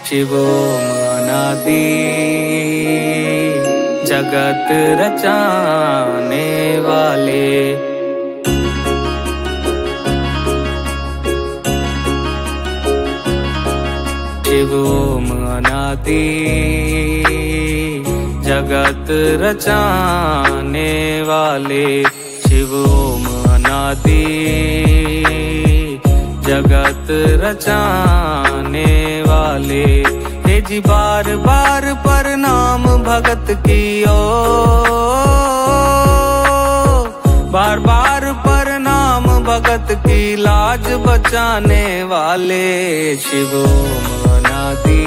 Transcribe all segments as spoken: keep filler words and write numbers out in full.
शिवोम अनादि जगत रचाने वाले। शिवोम अनादि जगत रचाने वाले। शिवोम अनादि जगत रचाने वाले। हे जी बार बार प्रणाम भगत की ओ, बार बार प्रणाम भगत की लाज बचाने वाले। शिवोम अनादि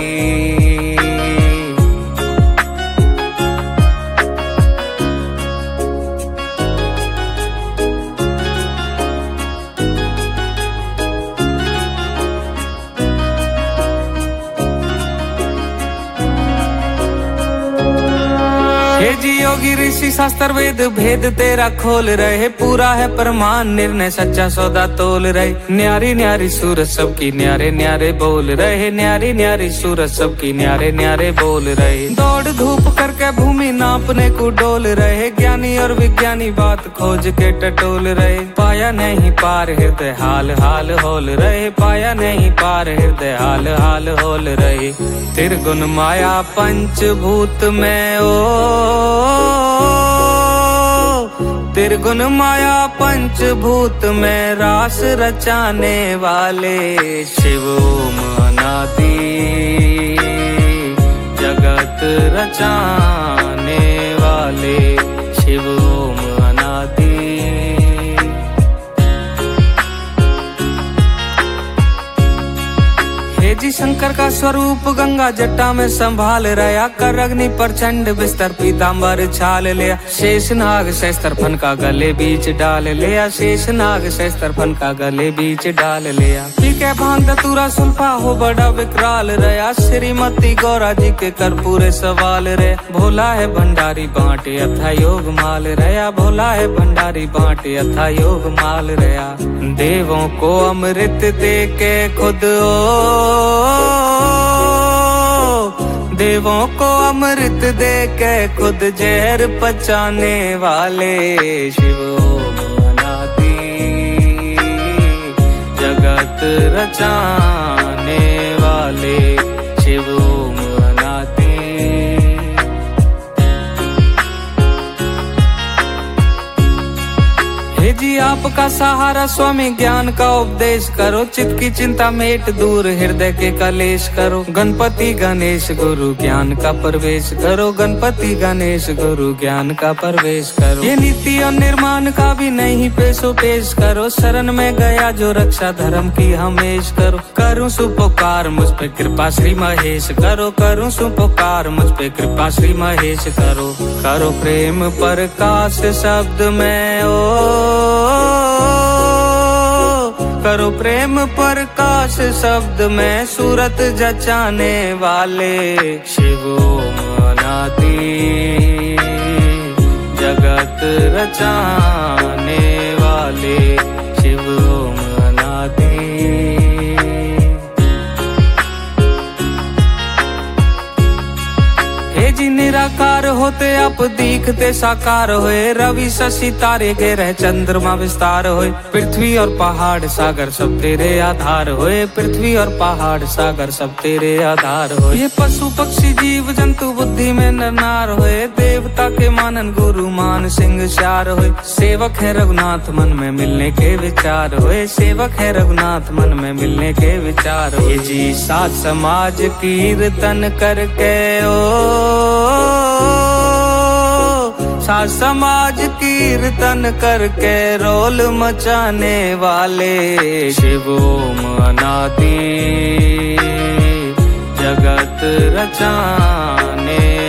हे जी योगी ऋषि शास्त्र वेद भेद तेरा खोल रहे। पूरा है प्रमाण निर्णय सच्चा सौदा तोल रहे। न्यारी न्यारी सूरत सबकी न्यारे न्यारे बोल रहे। न्यारी न्यारी सूरत सबकी न्यारे न्यारे बोल रहे। दौड़ धूप करके भूमि नापने को डोल रहे। ज्ञानी और विज्ञानी बात खोज के टटोल रहे। पाया नहीं पार हृदय हाल हाल होल रहे। पाया नहीं पार हृदय हाल हाल होल रहे। त्रिगुण माया पंचभूत में ओ, त्रिगुण माया पंचभूत में रास रचाने वाले। शिवोम अनादि जगत रचाने वाले। शिवोम अनादि हे जी शंकर का स्वरूप गंगा जटा में संभाल रहा। कर अग्नि प्रचंड बिस्तर पीताम्बर छाल लिया। शेष नाग शस्त्र फन का गले बीच डाल लिया। शेष नाग शस्त्र फन का गले बीच डाल लिया। पी के भांग दतूरा सुल्फा हो बड़ा विकराल रहा। श्रीमती गौरा जी के कर पूरे सवाल रे। भोला है भंडारी बांटे अथा योग माल रहा। भोला है भंडारी बांटे अथा योग माल रहा। देवों को अमृत दे के खुद ओ, देवों को अमृत दे के खुद जहर पचाने वाले। शिवोम अनादि जगत रचाने वाले। शिवोम अनादि हे जी आपका सहारा स्वामी ज्ञान का उपदेश करो। चित्त की चिंता मेट दूर हृदय के कलेश करो। गणपति गणेश गुरु ज्ञान का प्रवेश करो। गणपति गणेश गुरु ज्ञान का प्रवेश करो। ये नीति और निर्माण का भी नहीं पेशो पेश करो। शरण में गया जो रक्षा धर्म की हमेश करो। करूँ सुपुकार मुझ पे कृपा श्री महेश करो। करूँ सुपुकार मुझ पे कृपा श्री महेश करो। करो प्रेम प्रकाश शब्द में ओ, करो प्रेम प्रकाश शब्द में सूरत जचाने वाले। शिवोम अनादि जगत रचाने वाले। शिवोम अनादि हे जी निराकार होते आप दिखते साकार होए। रवि शशि तारे गिरह चंद्रमा विस्तार होए। पृथ्वी और पहाड़ सागर सब तेरे आधार होए। पृथ्वी और पहाड़ सागर सब तेरे आधार होए। ये पशु पक्षी जीव जंतु बुद्धि में नरनार होए। देवता के मानन गुरु मान सिंह श्यार होए। सेवक है रघुनाथ मन में मिलने के विचार होए। सेवक है रघुनाथ मन में मिलने के विचार होए। जी सात समाज कीर्तन करके ओ, सात समाज कीर्तन करके रोल मचाने वाले। शिवोम अनादि जगत रचाने